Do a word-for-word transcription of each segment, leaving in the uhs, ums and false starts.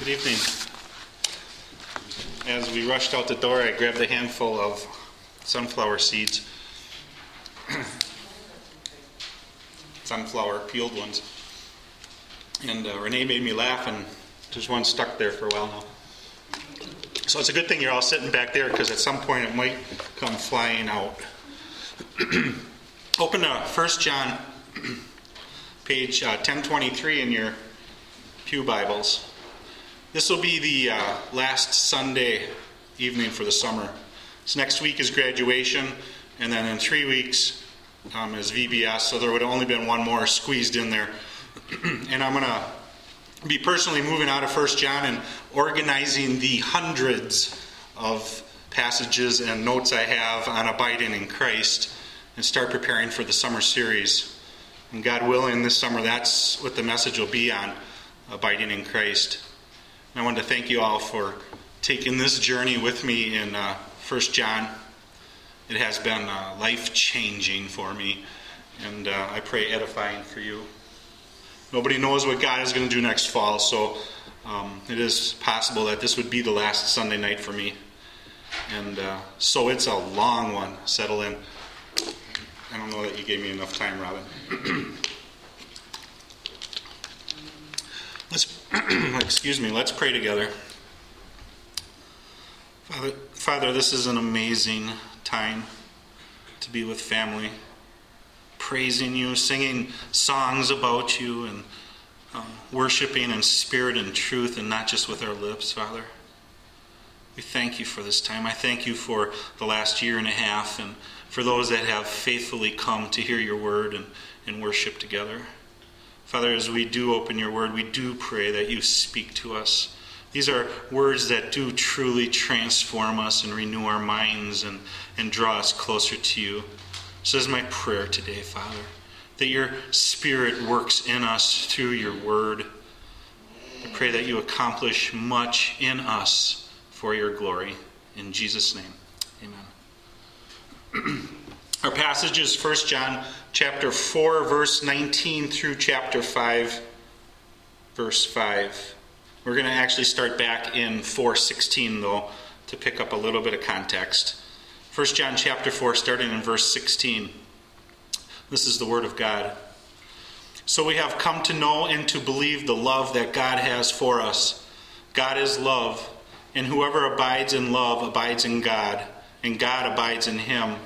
Good evening. As we rushed out the door, I grabbed a handful of sunflower seeds. Sunflower, peeled ones. And uh, Renee made me laugh, and there's one stuck there for a while now. So it's a good thing you're all sitting back there, because at some point it might come flying out. Open to First John, page uh, ten twenty-three in your pew Bibles. This will be the uh, last Sunday evening for the summer. So next week is graduation, and then in three weeks um, is V B S, so there would have only been one more squeezed in there. And I'm going to be personally moving out of First John and organizing the hundreds of passages and notes I have on abiding in Christ and start preparing for the summer series. And God willing, this summer, that's what the message will be on, abiding in Christ. And I want to thank you all for taking this journey with me in uh, First John. It has been uh, life-changing for me, and uh, I pray edifying for you. Nobody knows what God is going to do next fall, so um, it is possible that this would be the last Sunday night for me. And uh, so it's a long one. Settle in. I don't know that you gave me enough time, Robin. Let's, excuse me, let's pray together. Father, Father, this is an amazing time to be with family, praising you, singing songs about you, and um, worshiping in spirit and truth, and not just with our lips, Father. We thank you for this time. I thank you for the last year and a half, and for those that have faithfully come to hear your word and, and worship together. Father, as we do open your word, we do pray that you speak to us. These are words that do truly transform us and renew our minds and, and draw us closer to you. So this is my prayer today, Father, that your Spirit works in us through your word. I pray that you accomplish much in us for your glory. In Jesus' name, amen. Our passage is First John chapter four, verse nineteen through chapter five, verse five. We're going to actually start back in four sixteen, though, to pick up a little bit of context. First John chapter four, starting in verse sixteen. This is the word of God. So we have come to know and to believe the love that God has for us. God is love, and whoever abides in love abides in God, and God abides in him.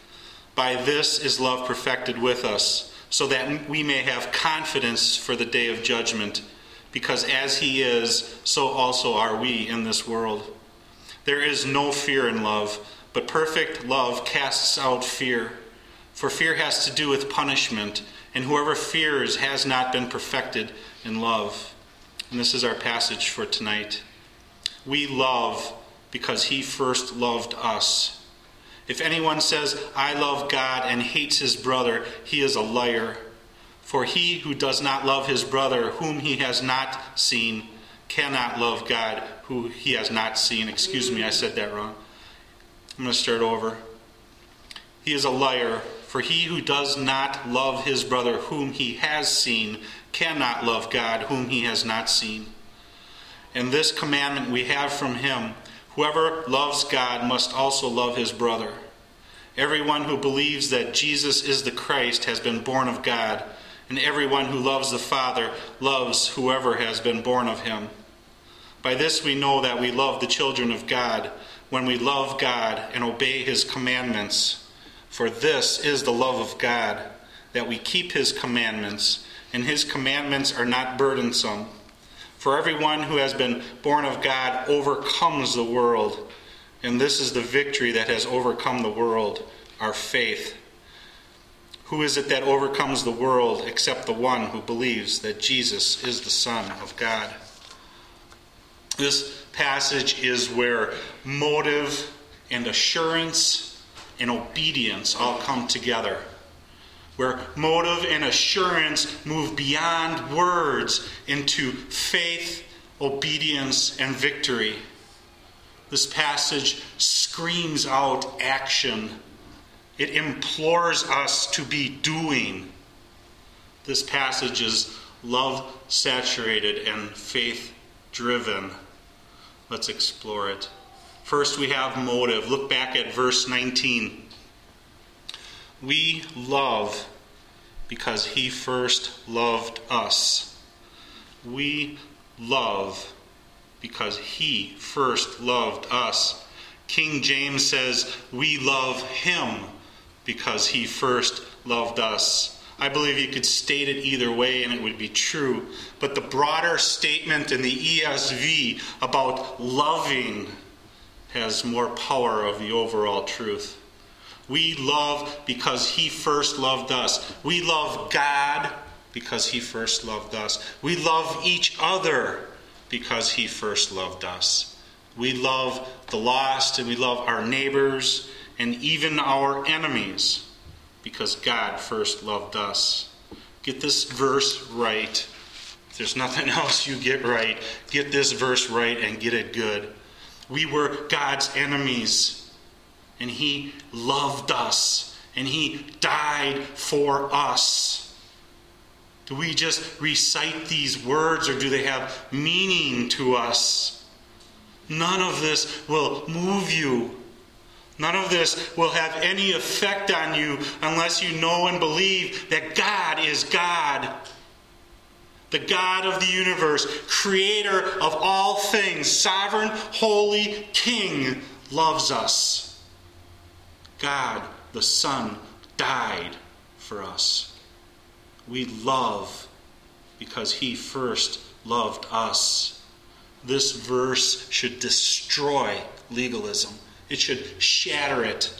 By this is love perfected with us, so that we may have confidence for the day of judgment, because as he is, so also are we in this world. There is no fear in love, but perfect love casts out fear. For fear has to do with punishment, and whoever fears has not been perfected in love. And this is our passage for tonight. We love because he first loved us. If anyone says, I love God, and hates his brother, he is a liar. For he who does not love his brother, whom he has not seen, cannot love God, who he has not seen. Excuse me, I said that wrong. I'm going to start over. He is a liar, for he who does not love his brother, whom he has seen, cannot love God, whom he has not seen. And this commandment we have from him: whoever loves God must also love his brother. Everyone who believes that Jesus is the Christ has been born of God, and everyone who loves the Father loves whoever has been born of him. By this we know that we love the children of God, when we love God and obey his commandments. For this is the love of God, that we keep his commandments, and his commandments are not burdensome. For everyone who has been born of God overcomes the world, and this is the victory that has overcome the world, our faith. Who is it that overcomes the world except the one who believes that Jesus is the Son of God? This passage is where motive and assurance and obedience all come together. Where motive and assurance move beyond words into faith, obedience, and victory. This passage screams out action. It implores us to be doing. This passage is love-saturated and faith driven. Let's explore it. First, we have motive. Look back at verse nineteen. We love because he first loved us. We love because he first loved us. King James says, we love him because he first loved us. I believe you could state it either way and it would be true. But the broader statement in the E S V about loving has more power of the overall truth. We love because he first loved us. We love God because he first loved us. We love each other because he first loved us. We love the lost and we love our neighbors and even our enemies because God first loved us. Get this verse right. If there's nothing else you get right, get this verse right and get it good. We were God's enemies, and he loved us, and he died for us. Do we just recite these words, or do they have meaning to us? None of this will move you. None of this will have any effect on you unless you know and believe that God is God. The God of the universe, creator of all things, sovereign, holy King, loves us. God, the Son, died for us. We love because he first loved us. This verse should destroy legalism. It should shatter it.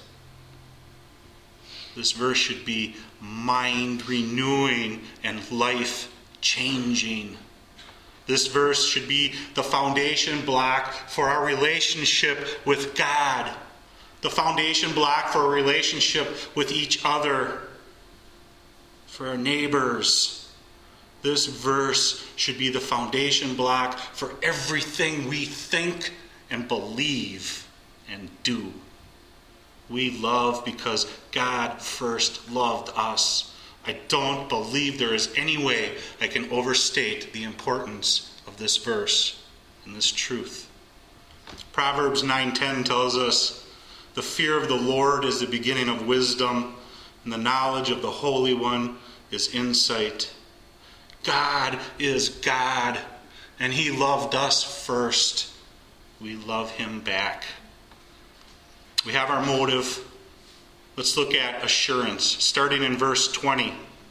This verse should be mind-renewing and life-changing. This verse should be the foundation block for our relationship with God. The foundation block for a relationship with each other. For our neighbors. This verse should be the foundation block for everything we think and believe and do. We love because God first loved us. I don't believe there is any way I can overstate the importance of this verse and this truth. Proverbs nine ten tells us, the fear of the Lord is the beginning of wisdom, and the knowledge of the Holy One is insight. God is God, and he loved us first. We love him back. We have our motive. Let's look at assurance, starting in verse twenty.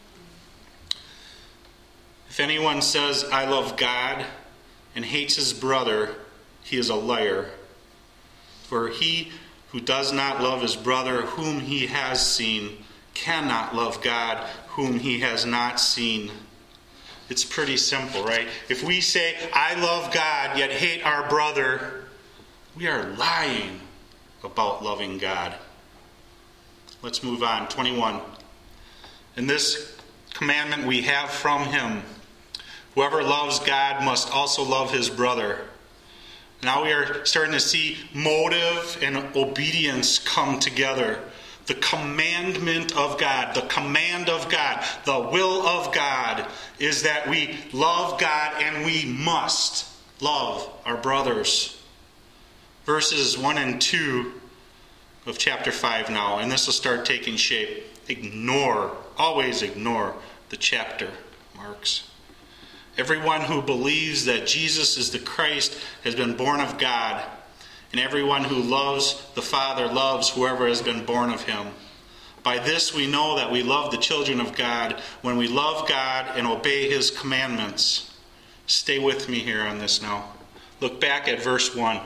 If anyone says, I love God, and hates his brother, he is a liar. For he who does not love his brother whom he has seen cannot love God whom he has not seen. It's pretty simple, right? If we say, I love God, yet hate our brother, we are lying about loving God. Let's move on. twenty-one. In this commandment we have from him, whoever loves God must also love his brother. Now we are starting to see motive and obedience come together. The commandment of God, the command of God, the will of God is that we love God and we must love our brothers. Verses one and two of chapter five now, and this will start taking shape. Ignore, always ignore the chapter marks. Everyone who believes that Jesus is the Christ has been born of God, and everyone who loves the Father loves whoever has been born of him. By this we know that we love the children of God, when we love God and obey his commandments. Stay with me here on this now. Look back at verse one.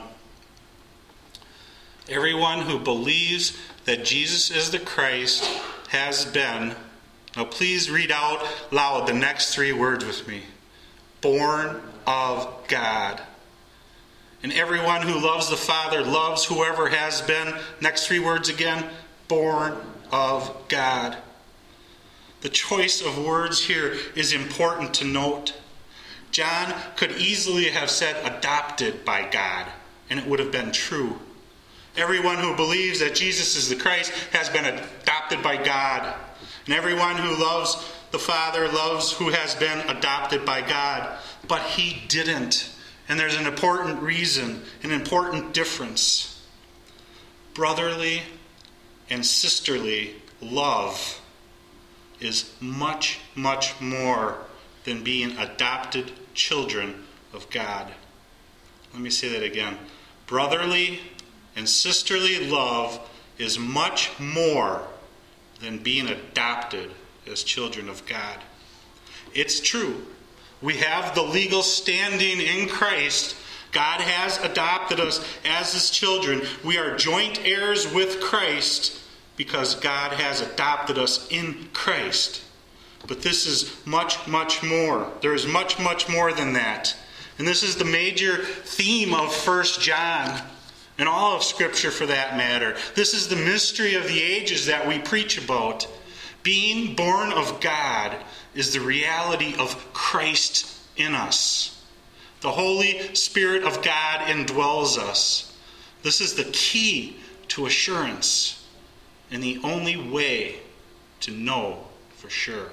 Everyone who believes that Jesus is the Christ has been, now please read out loud the next three words with me. Born of God. And everyone who loves the Father loves whoever has been, next three words again, born of God. The choice of words here is important to note. John could easily have said adopted by God, and it would have been true. Everyone who believes that Jesus is the Christ has been adopted by God. And everyone who loves the Father loves who has been adopted by God. But he didn't. And there's an important reason, an important difference. Brotherly and sisterly love is much, much more than being adopted children of God. Let me say that again. Brotherly and sisterly love is much more than being adopted as children of God. It's true. We have the legal standing in Christ. God has adopted us as his children. We are joint heirs with Christ because God has adopted us in Christ. But this is much, much more. There is much, much more than that. And this is the major theme of First John, and all of Scripture for that matter. This is the mystery of the ages that we preach about. Being born of God is the reality of Christ in us. The Holy Spirit of God indwells us. This is the key to assurance and the only way to know for sure.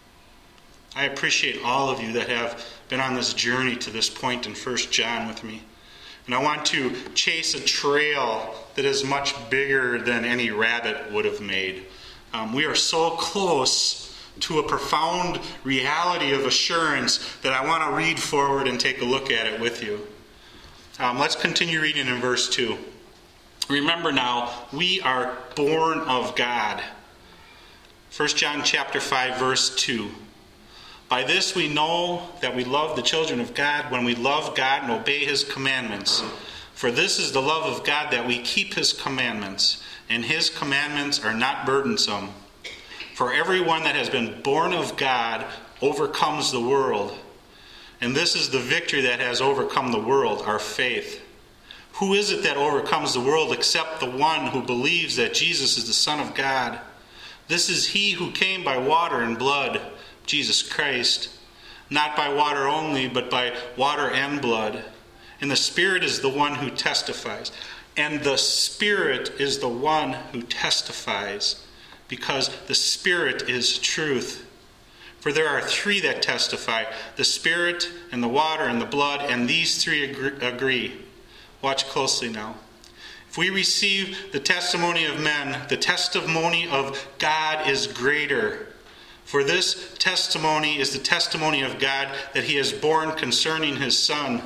I appreciate all of you that have been on this journey to this point in First John with me. And I want to chase a trail that is much bigger than any rabbit would have made. Um, we are so close to a profound reality of assurance that I want to read forward and take a look at it with you. Um, let's continue reading in verse two. Remember now, we are born of God. First John chapter five, verse two. By this we know that we love the children of God when we love God and obey his commandments. For this is the love of God, that we keep his commandments, and his commandments are not burdensome. For everyone that has been born of God overcomes the world. And this is the victory that has overcome the world, our faith. Who is it that overcomes the world except the one who believes that Jesus is the Son of God? This is he who came by water and blood, Jesus Christ, not by water only, but by water and blood. And the Spirit is the one who testifies. And the Spirit is the one who testifies, because the Spirit is truth. For there are three that testify, the Spirit and the water and the blood, and these three agree. Watch closely now. If we receive the testimony of men, the testimony of God is greater. For this testimony is the testimony of God that he has borne concerning his Son.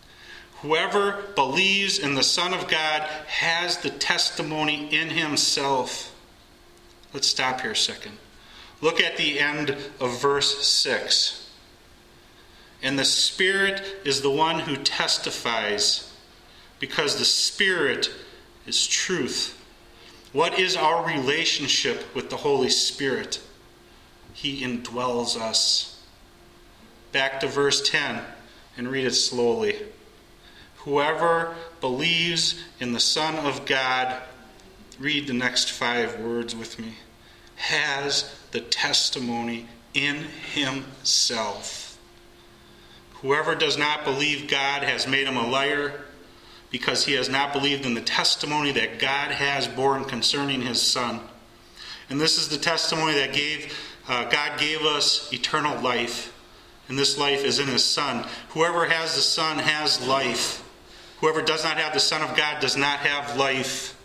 Whoever believes in the Son of God has the testimony in himself. Let's stop here a second. Look at the end of verse six. And the Spirit is the one who testifies, because the Spirit is truth. What is our relationship with the Holy Spirit? He indwells us. Back to verse ten and read it slowly. Whoever believes in the Son of God, read the next five words with me, has the testimony in himself. Whoever does not believe God has made him a liar, because he has not believed in the testimony that God has borne concerning his Son. And this is the testimony that gave uh, God gave us eternal life, and this life is in his Son. Whoever has the Son has life. Whoever does not have the Son of God does not have life.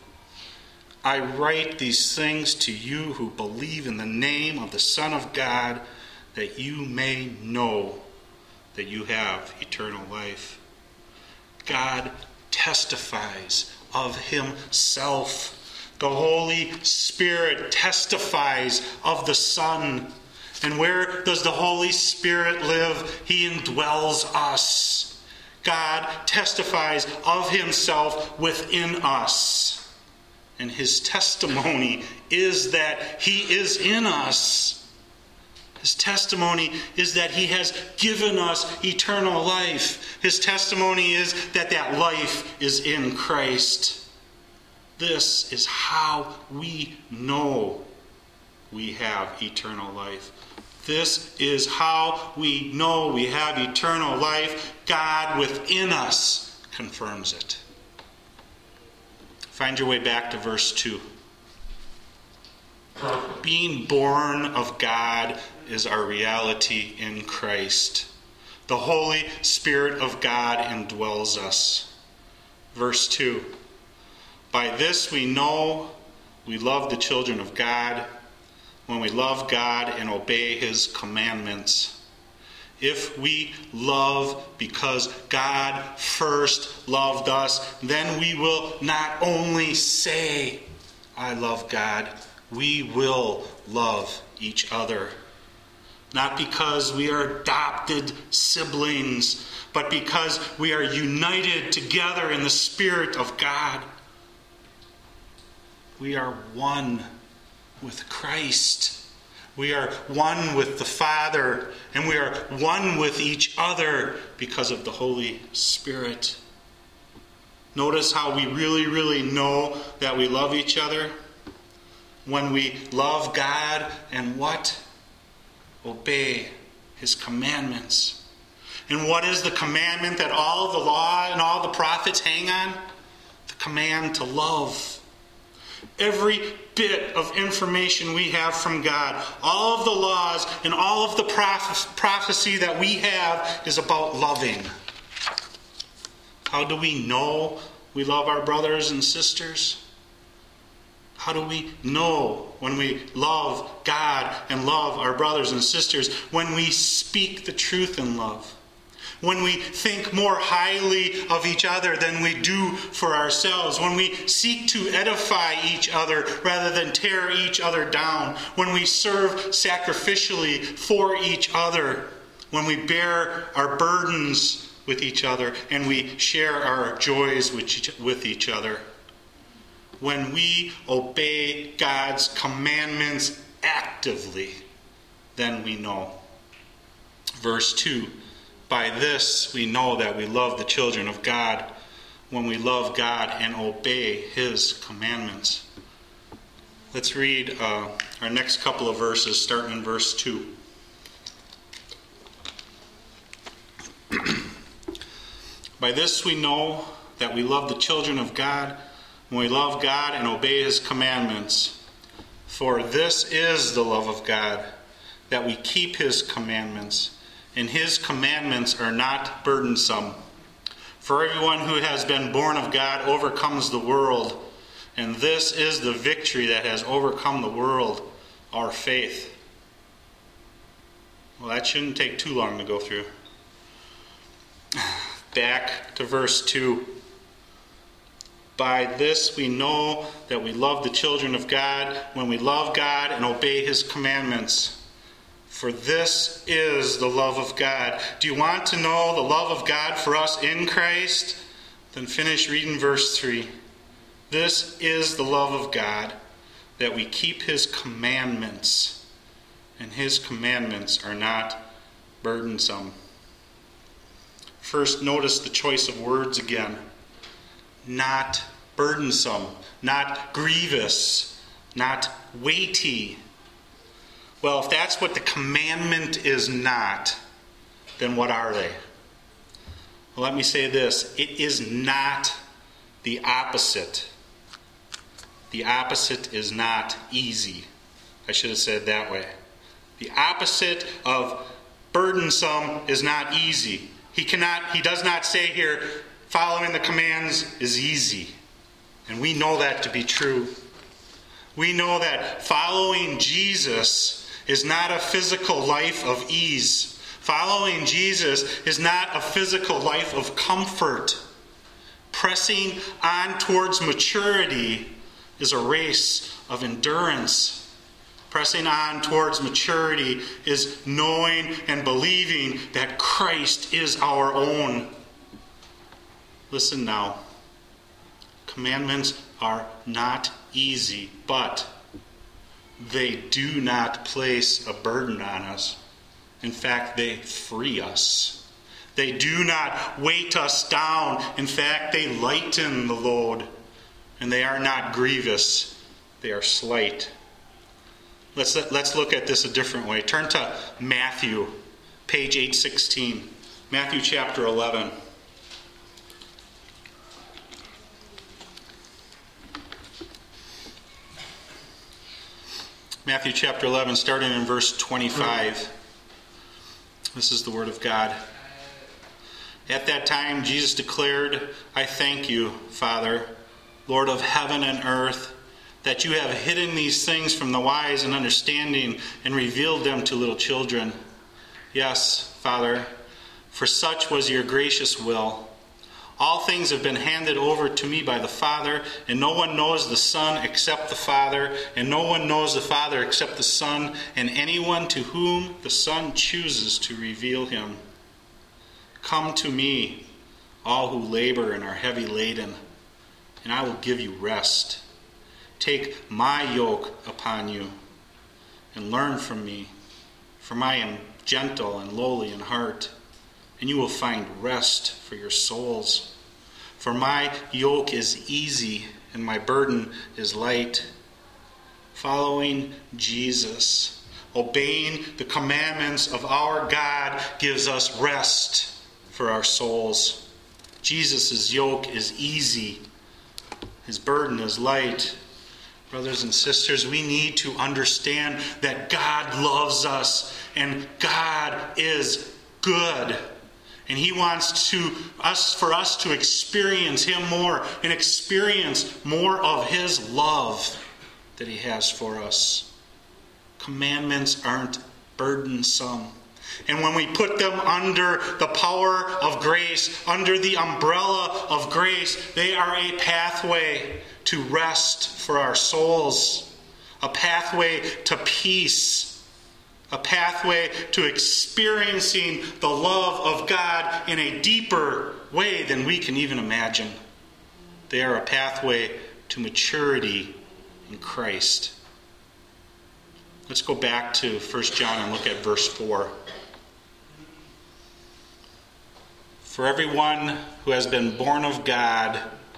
I write these things to you who believe in the name of the Son of God, that you may know that you have eternal life. God testifies of himself. The Holy Spirit testifies of the Son. And where does the Holy Spirit live? He indwells us. God testifies of himself within us. And his testimony is that he is in us. His testimony is that he has given us eternal life. His testimony is that that life is in Christ. This is how we know we have eternal life. This is how we know we have eternal life. God within us confirms it. Find your way back to verse two. Being born of God is our reality in Christ. The Holy Spirit of God indwells us. Verse two. By this we know we love the children of God, when we love God and obey his commandments. If we love because God first loved us, then we will not only say, I love God, we will love each other. Not because we are adopted siblings, but because we are united together in the Spirit of God. We are one with Christ. We are one with the Father, and we are one with each other because of the Holy Spirit. Notice how we really, really know that we love each other? When we love God and what? Obey his commandments. And what is the commandment that all the law and all the prophets hang on? The command to love. Every bit of information we have from God, all of the laws and all of the prophe- prophecy that we have is about loving. How do we know we love our brothers and sisters? How do we know when we love God and love our brothers and sisters? When we speak the truth in love. When we think more highly of each other than we do for ourselves. When we seek to edify each other rather than tear each other down. When we serve sacrificially for each other. When we bear our burdens with each other and we share our joys with each other. When we obey God's commandments actively, then we know. Verse two. By this we know that we love the children of God, when we love God and obey his commandments. Let's read uh, our next couple of verses, starting in verse two. By this we know that we love the children of God, when we love God and obey his commandments. For this is the love of God, that we keep his commandments. And his commandments are not burdensome. For everyone who has been born of God overcomes the world. And this is the victory that has overcome the world, our faith. Well, that shouldn't take too long to go through. Back to verse two. By this we know that we love the children of God, when we love God and obey his commandments. For this is the love of God. Do you want to know the love of God for us in Christ? Then finish reading verse three. This is the love of God, that we keep his commandments, and his commandments are not burdensome. First, notice the choice of words again. Not burdensome, not grievous, not weighty. Well, if that's what the commandment is not, then what are they? Well, let me say this. It is not the opposite. The opposite is not easy. I should have said it that way. The opposite of burdensome is not easy. He cannot, he does not say here, following the commands is easy. And we know that to be true. We know that following Jesus is not a physical life of ease. Following Jesus is not a physical life of comfort. Pressing on towards maturity is a race of endurance. Pressing on towards maturity is knowing and believing that Christ is our own. Listen now. Commandments are not easy, but they do not place a burden on us. In fact, they free us. They do not weight us down. In fact, they lighten the load. And they are not grievous. They are slight. Let's, let's look at this a different way. Turn to Matthew, page eight sixteen. Matthew chapter eleven. Matthew chapter eleven, starting in verse twenty-five. This is the word of God. At that time, Jesus declared, I thank you, Father, Lord of heaven and earth, that you have hidden these things from the wise and understanding and revealed them to little children. Yes, Father, for such was your gracious will. All things have been handed over to me by the Father, and no one knows the Son except the Father, and no one knows the Father except the Son, and anyone to whom the Son chooses to reveal him. Come to me, all who labor and are heavy laden, and I will give you rest. Take my yoke upon you and learn from me, for I am gentle and lowly in heart, and you will find rest for your souls. For my yoke is easy and my burden is light. Following Jesus, obeying the commandments of our God gives us rest for our souls. Jesus' yoke is easy. His burden is light. Brothers and sisters, we need to understand that God loves us and God is good. And he wants to us for us to experience him more and experience more of his love that he has for us. Commandments aren't burdensome. And when we put them under the power of grace, under the umbrella of grace, they are a pathway to rest for our souls, a pathway to peace, a pathway to experiencing the love of God in a deeper way than we can even imagine. They are a pathway to maturity in Christ. Let's go back to First John and look at verse four. For everyone who has been born of God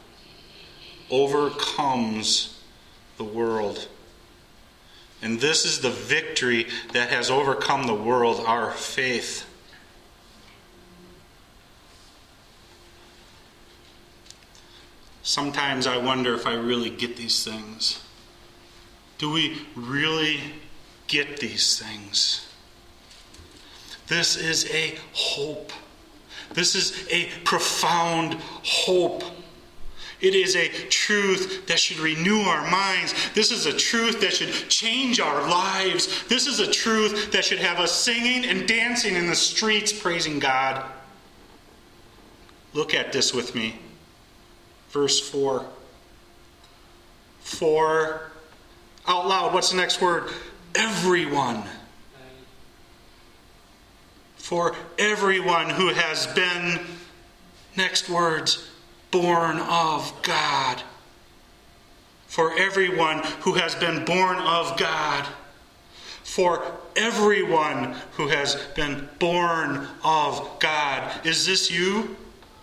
overcomes the world. And this is the victory that has overcome the world, our faith. Sometimes I wonder if I really get these things. Do we really get these things? This is a hope. This is a profound hope. It is a truth that should renew our minds. This is a truth that should change our lives. This is a truth that should have us singing and dancing in the streets, praising God. Look at this with me. Verse four. For, out loud, what's the next word? Everyone. For everyone who has been, next words, born of God. For everyone who has been born of God. For everyone who has been born of God. Is this you?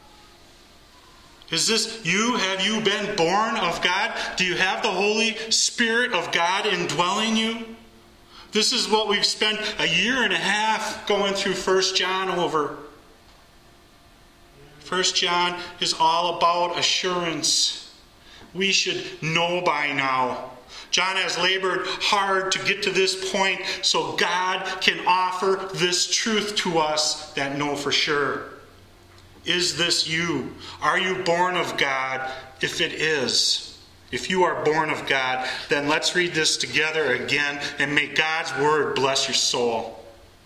Is this you? Have you been born of God? Do you have the Holy Spirit of God indwelling you? This is what we've spent a year and a half going through First John over. First John is all about assurance. We should know by now. John has labored hard to get to this point so God can offer this truth to us that know for sure. Is this you? Are you born of God? If it is, if you are born of God, then let's read this together again and may God's word bless your soul.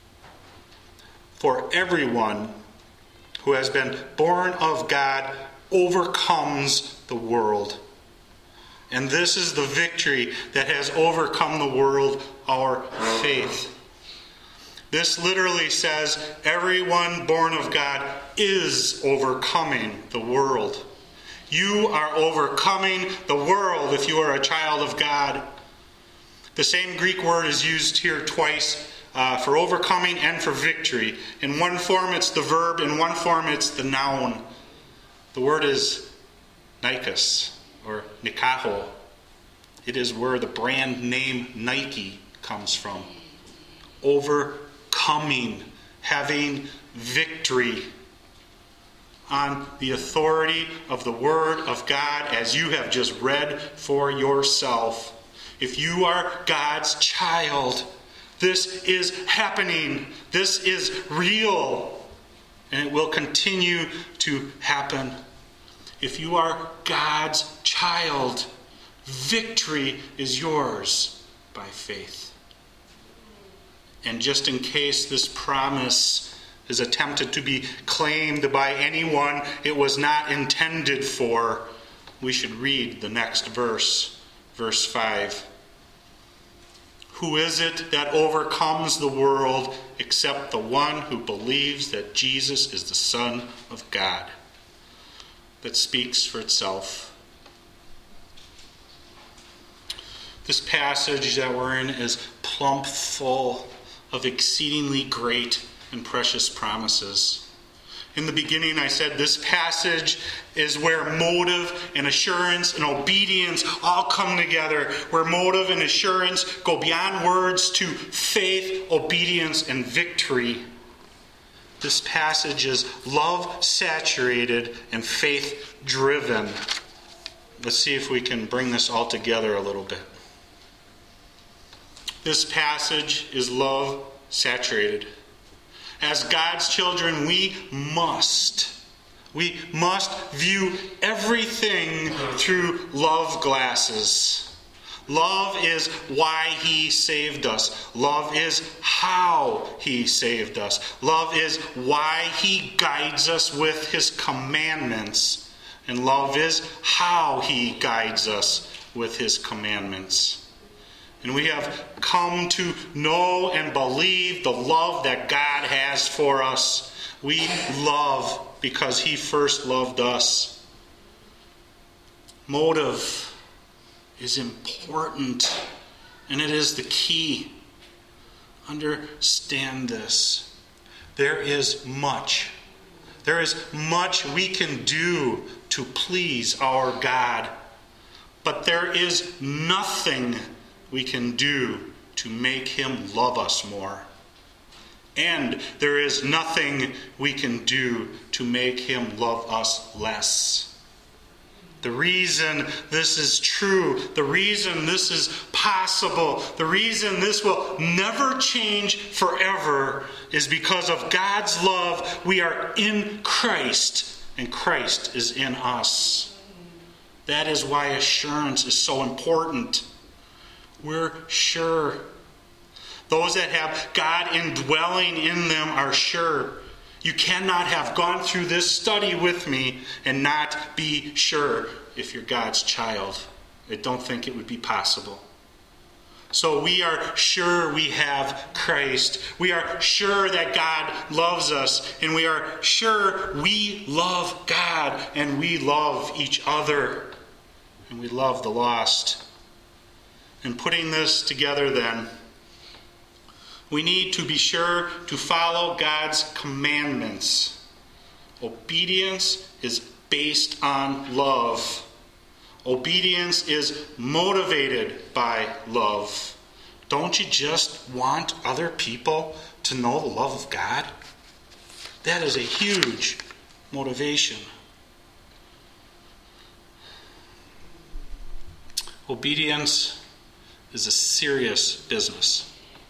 For everyone who has been born of God overcomes the world. And this is the victory that has overcome the world, our faith. This literally says everyone born of God is overcoming the world. You are overcoming the world if you are a child of God. The same Greek word is used here twice uh, for overcoming and for victory. In one form it's the verb, in one form it's the noun. The word is nikos or nikaho. It is where the brand name Nike comes from. Overcoming, having victory on the authority of the Word of God as you have just read for yourself. If you are God's child, this is happening. This is real. and it will continue to happen. If you are God's child, victory is yours by faith. And just in case this promise is attempted to be claimed by anyone it was not intended for, we should read the next verse, verse five. Who is it that overcomes the world except the one who believes that Jesus is the Son of God? That speaks for itself. This passage that we're in is plump full of exceedingly great and precious promises. In the beginning, I said this passage is where motive and assurance and obedience all come together, where motive and assurance go beyond words to faith, obedience, and victory. This passage is love-saturated and faith-driven. Let's see if we can bring this all together a little bit. This passage is love-saturated. As God's children, we must, we must view everything through love glasses. Love is why he saved us. Love is how he saved us. Love is why he guides us with his commandments. And love is how he guides us with his commandments. And we have come to know and believe the love that God has for us. We love because he first loved us. Motive is important, and it is the key. Understand this. There is much. There is much we can do to please our God. But there is nothing we can do to make him love us more. And there is nothing we can do to make him love us less. The reason this is true, the reason this is possible, the reason this will never change forever is because of God's love. We are in Christ, and Christ is in us. That is why assurance is so important. We're sure. Those that have God indwelling in them are sure. You cannot have gone through this study with me and not be sure if you're God's child. I don't think it would be possible. So we are sure we have Christ. We are sure that God loves us. And we are sure we love God and we love each other. And we love the lost. And putting this together then, we need to be sure to follow God's commandments. Obedience is based on love. Obedience is motivated by love. Don't you just want other people to know the love of God? That is a huge motivation. Obedience is a serious business.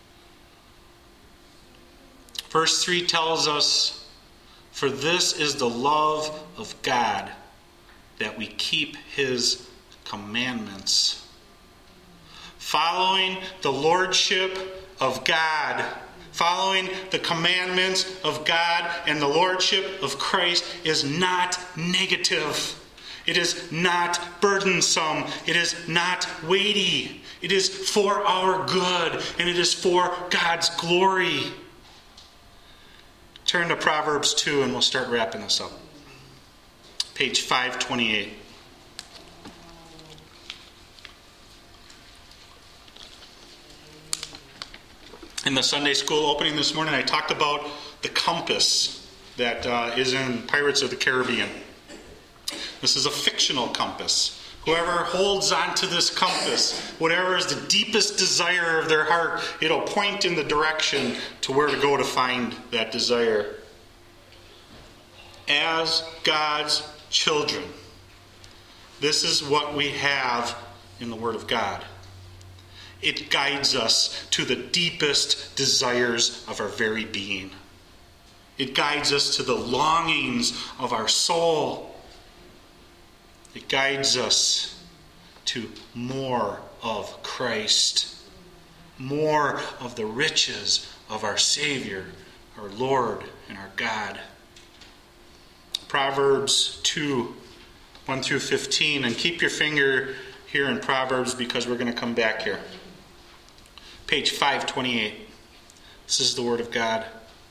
Verse three tells us, "For this is the love of God, that we keep his commandments." Following the lordship of God, following the commandments of God and the lordship of Christ is not negative. It is not burdensome. It is not weighty. It is for our good, and it is for God's glory. Turn to Proverbs two, and we'll start wrapping this up. Page five twenty-eight. In the Sunday school opening this morning, I talked about the compass that uh, is in Pirates of the Caribbean. This is a fictional compass. Whoever holds onto this compass, whatever is the deepest desire of their heart, it'll point in the direction to where to go to find that desire. As God's children, this is what we have in the Word of God. It guides us to the deepest desires of our very being. It guides us to the longings of our soul. It guides us to more of Christ, more of the riches of our Savior, our Lord, and our God. Proverbs two, one through fifteen, and keep your finger here in Proverbs because we're going to come back here. Page five twenty-eight. This is the Word of God.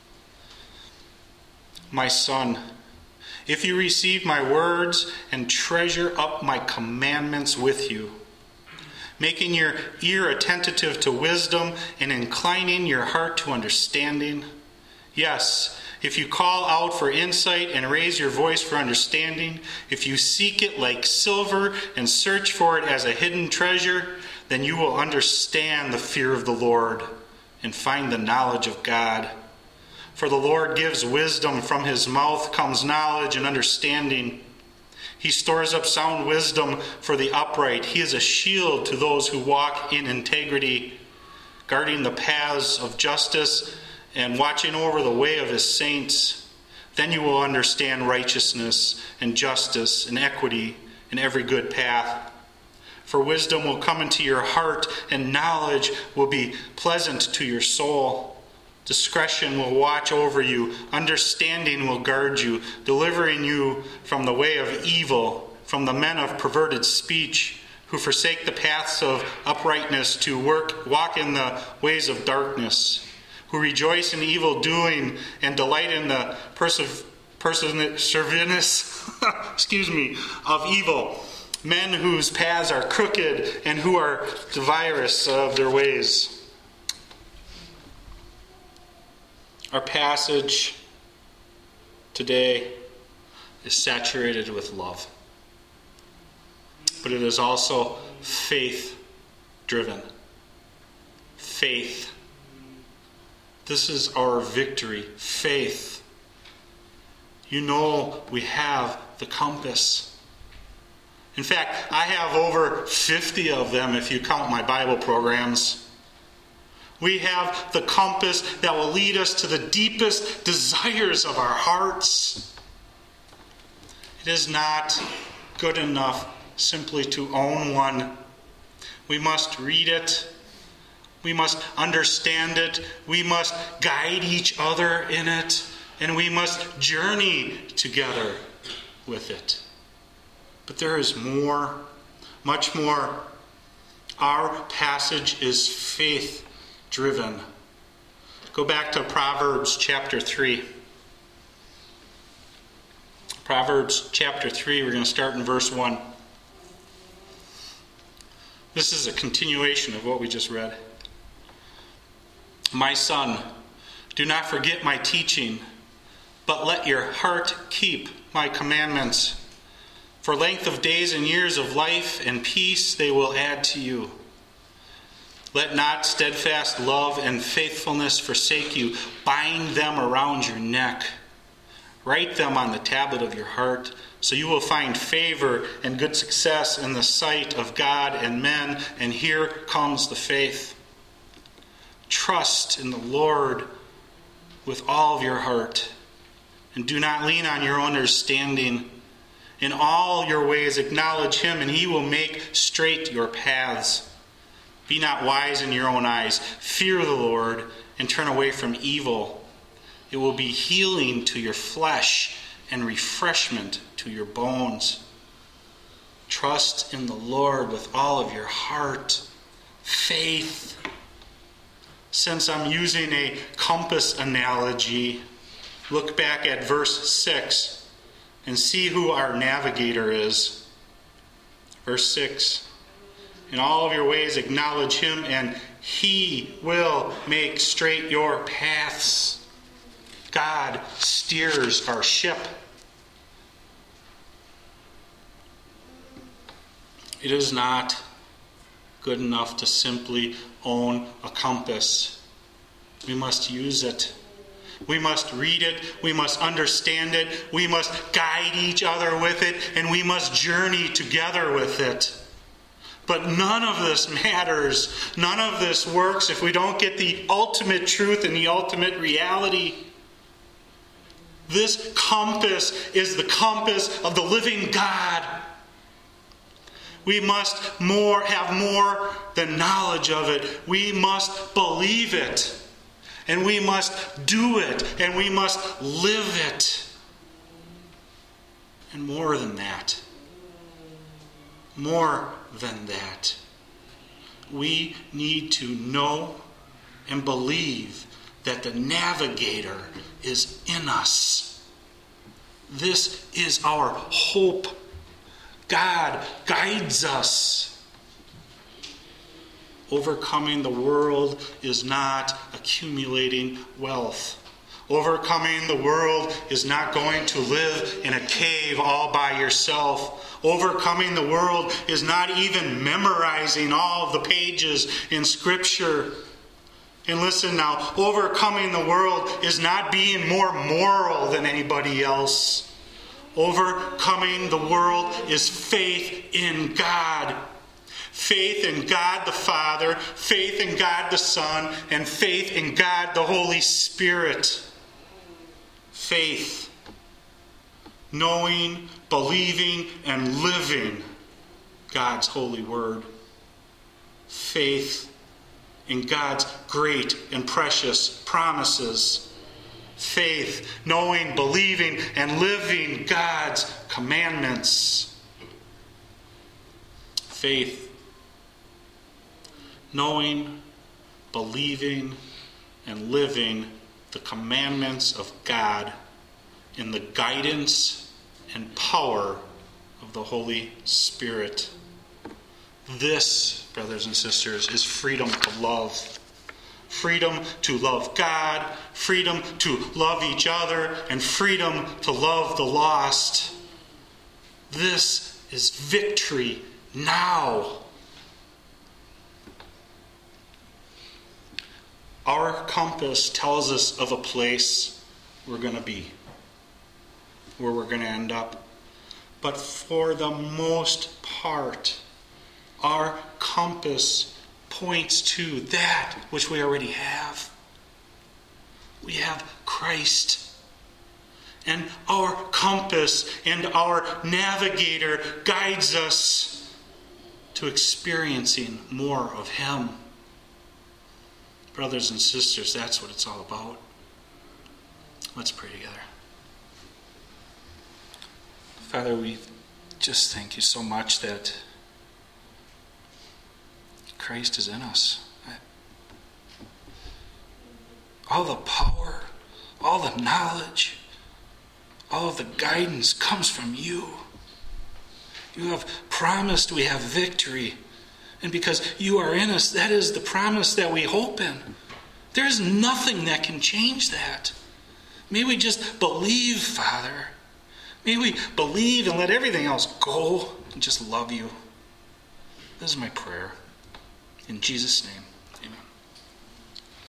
My son, if you receive my words and treasure up my commandments with you, making your ear attentive to wisdom and inclining your heart to understanding, yes, if you call out for insight and raise your voice for understanding, if you seek it like silver and search for it as a hidden treasure, then you will understand the fear of the Lord and find the knowledge of God. For the Lord gives wisdom, from his mouth comes knowledge and understanding. He stores up sound wisdom for the upright. He is a shield to those who walk in integrity, guarding the paths of justice and watching over the way of his saints. Then you will understand righteousness and justice and equity in every good path. For wisdom will come into your heart, and knowledge will be pleasant to your soul. Discretion will watch over you. Understanding will guard you, delivering you from the way of evil, from the men of perverted speech, who forsake the paths of uprightness to work, walk in the ways of darkness, who rejoice in evil doing and delight in the persev- perseverance, excuse me, of evil. Men whose paths are crooked and who are desirous of their ways. Our passage today is saturated with love, but it is also faith-driven. Faith. This is our victory. Faith. You know we have the compass. In fact, I have over fifty of them if you count my Bible programs. We have the compass that will lead us to the deepest desires of our hearts. It is not good enough simply to own one. We must read it. We must understand it. We must guide each other in it. And we must journey together with it. But there is more, much more. Our passage is faith-driven. Go back to Proverbs chapter three. Proverbs chapter three, we're going to start in verse one. This is a continuation of what we just read. My son, do not forget my teaching, but let your heart keep my commandments. For length of days and years of life and peace they will add to you. Let not steadfast love and faithfulness forsake you. Bind them around your neck. Write them on the tablet of your heart, so you will find favor and good success in the sight of God and men. And here comes the faith. Trust in the Lord with all of your heart, and do not lean on your understanding. In all your ways acknowledge him, and he will make straight your paths. Be not wise in your own eyes. Fear the Lord and turn away from evil. It will be healing to your flesh and refreshment to your bones. Trust in the Lord with all of your heart. Faith. Since I'm using a compass analogy, look back at verse six. And see who our navigator is. Verse six. In all of your ways acknowledge him, and he will make straight your paths. God steers our ship. It is not good enough to simply own a compass. We must use it. We must read it. We must understand it. We must guide each other with it. And we must journey together with it. But none of this matters. None of this works if we don't get the ultimate truth and the ultimate reality. This compass is the compass of the living God. We must more have more than knowledge of it. We must believe it. And we must do it. And we must live it. And more than that. More than that. We need to know and believe that the navigator is in us. This is our hope. God guides us. Overcoming the world is not accumulating wealth. Overcoming the world is not going to live in a cave all by yourself. Overcoming the world is not even memorizing all of the pages in Scripture. And listen now, overcoming the world is not being more moral than anybody else. Overcoming the world is faith in God. Faith in God the Father, faith in God the Son, and faith in God the Holy Spirit. Faith. Knowing, believing, and living God's holy word. Faith in God's great and precious promises. Faith, knowing, believing, and living God's commandments. Faith, knowing, believing, and living the commandments of God in the guidance and power of the Holy Spirit. This, brothers and sisters, is freedom to love. Freedom to love God, freedom to love each other, and freedom to love the lost. This is victory now. Our compass tells us of a place we're going to be, where we're going to end up. But for the most part, our compass points to that which we already have. We have Christ. And our compass and our navigator guides us to experiencing more of Him. Brothers and sisters, that's what it's all about. Let's pray together. Father, we just thank you so much that Christ is in us. All the power, all the knowledge, all of the guidance comes from you. You have promised we have victory. And because you are in us, that is the promise that we hope in. There is nothing that can change that. May we just believe, Father. May we believe and let everything else go and just love you. This is my prayer. In Jesus' name, amen.